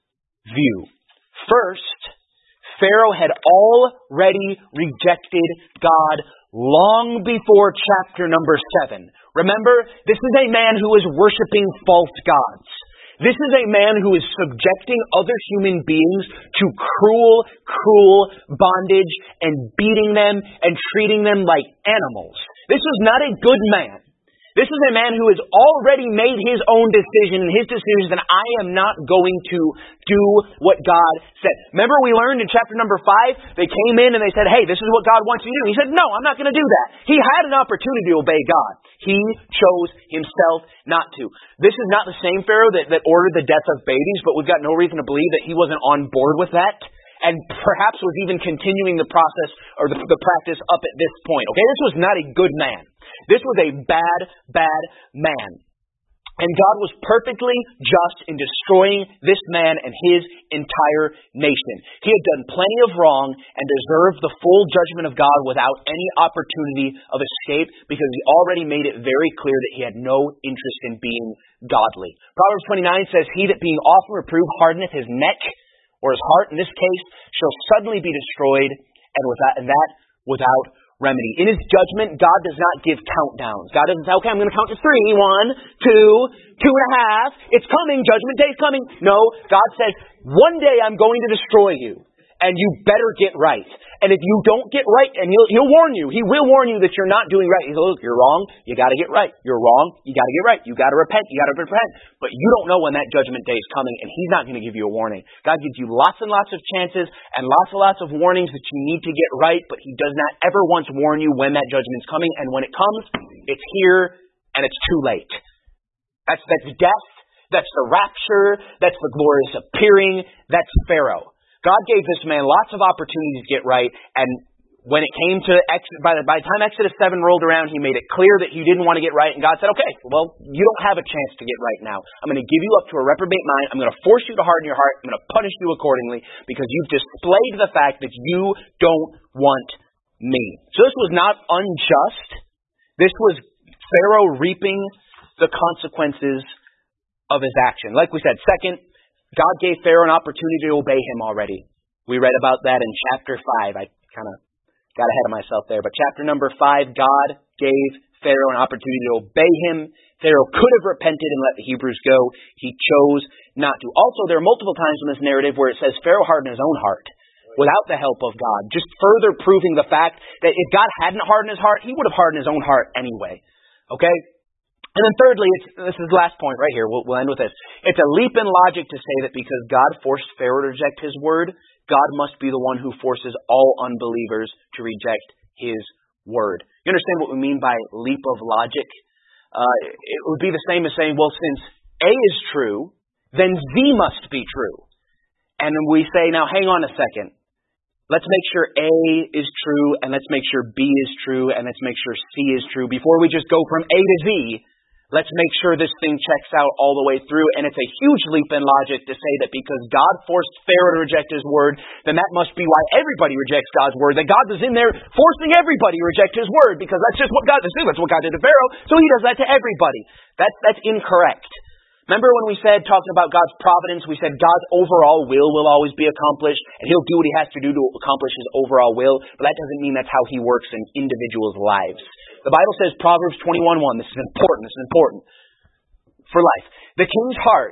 view. First, Pharaoh had already rejected God long before chapter number seven. Remember, this is a man who is worshiping false gods. This is a man who is subjecting other human beings to cruel, cruel bondage and beating them and treating them like animals. This is not a good man. This is a man who has already made his own decision, and his decision is that I am not going to do what God said. Remember we learned in chapter number five, they came in and they said, hey, this is what God wants you to do. He said, no, I'm not going to do that. He had an opportunity to obey God. He chose himself not to. This is not the same Pharaoh that, that ordered the death of babies, but we've got no reason to believe that he wasn't on board with that, and perhaps was even continuing the process or the, the practice up at this point. Okay, this was not a good man. This was a bad, bad man. And God was perfectly just in destroying this man and his entire nation. He had done plenty of wrong and deserved the full judgment of God without any opportunity of escape, because he already made it very clear that he had no interest in being godly. Proverbs twenty-nine says, He that being often reproved hardeneth his neck, or his heart in this case, shall suddenly be destroyed, and without, and that without remedy. In his judgment, God does not give countdowns. God doesn't say, okay, I'm going to count to three. One, two, two and a half. It's coming. Judgment day's coming. No, God says, one day I'm going to destroy you, and you better get right. And if you don't get right, and he'll, he'll warn you. He will warn you that you're not doing right. He'll say, look, you're wrong. You got to get right. You're wrong. You got to get right. You got to repent. You got to repent. But you don't know when that judgment day is coming, and he's not going to give you a warning. God gives you lots and lots of chances and lots and lots of warnings that you need to get right, but he does not ever once warn you when that judgment's coming. And when it comes, it's here, and it's too late. That's, that's death. That's the rapture. That's the glorious appearing. That's Pharaoh. God gave this man lots of opportunities to get right, and when it came to, by the, by the time Exodus seven rolled around, he made it clear that he didn't want to get right, and God said, okay, well, you don't have a chance to get right now. I'm going to give you up to a reprobate mind. I'm going to force you to harden your heart. I'm going to punish you accordingly, because you've displayed the fact that you don't want me. So this was not unjust. This was Pharaoh reaping the consequences of his action. Like we said, second, God gave Pharaoh an opportunity to obey him already. We read about that in chapter five. I kind of got ahead of myself there. But chapter number five, God gave Pharaoh an opportunity to obey him. Pharaoh could have repented and let the Hebrews go. He chose not to. Also, there are multiple times in this narrative where it says Pharaoh hardened his own heart without the help of God, just further proving the fact that if God hadn't hardened his heart, he would have hardened his own heart anyway. Okay? And then thirdly, it's, this is the last point right here. We'll, we'll end with this. It's a leap in logic to say that because God forced Pharaoh to reject his word, God must be the one who forces all unbelievers to reject his word. You understand what we mean by leap of logic? Uh, it would be the same as saying, well, since A is true, then Z must be true. And then we say, now hang on a second. Let's make sure A is true, and let's make sure B is true, and let's make sure C is true. Before we just go from A to Z, let's make sure this thing checks out all the way through. And it's a huge leap in logic to say that because God forced Pharaoh to reject his word, then that must be why everybody rejects God's word. That God was in there forcing everybody to reject his word, because that's just what God does. That's what God did to Pharaoh, so he does that to everybody. That's, that's incorrect. Remember when we said, talking about God's providence, we said God's overall will will always be accomplished, and he'll do what he has to do to accomplish his overall will, but that doesn't mean that's how he works in individuals' lives. The Bible says, Proverbs twenty-one one, this is important, this is important, for life. The king's heart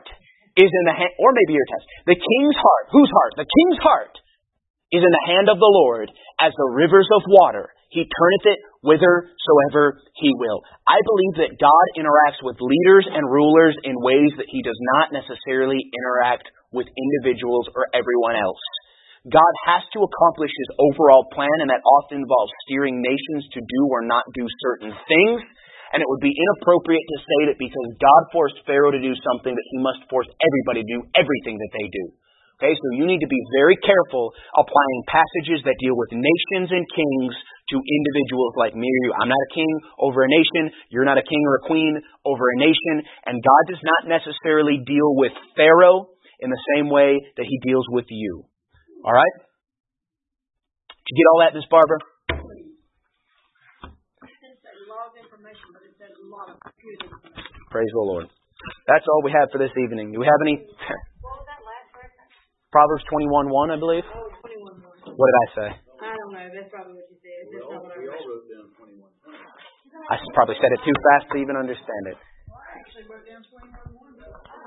is in the hand, or maybe your test. The king's heart, whose heart? The king's heart is in the hand of the Lord as the rivers of water. He turneth it whithersoever He will. I believe that God interacts with leaders and rulers in ways that He does not necessarily interact with individuals or everyone else. God has to accomplish His overall plan, and that often involves steering nations to do or not do certain things. And it would be inappropriate to say that because God forced Pharaoh to do something, that He must force everybody to do everything that they do. Okay, so you need to be very careful applying passages that deal with nations and kings to individuals like me or you. I'm not a king over a nation. You're not a king or a queen over a nation. And God does not necessarily deal with Pharaoh in the same way that He deals with you. All right? Did you get all that, Miss Barbara? Praise the Lord. That's all we have for this evening. Do we have any? Proverbs twenty-one one, I believe. Oh, twenty-one one. What did I say? I don't know. That's probably what you said. That's not what I wrote down. twenty-one I probably said it too fast to even understand it. Well, I actually wrote down twenty-one one.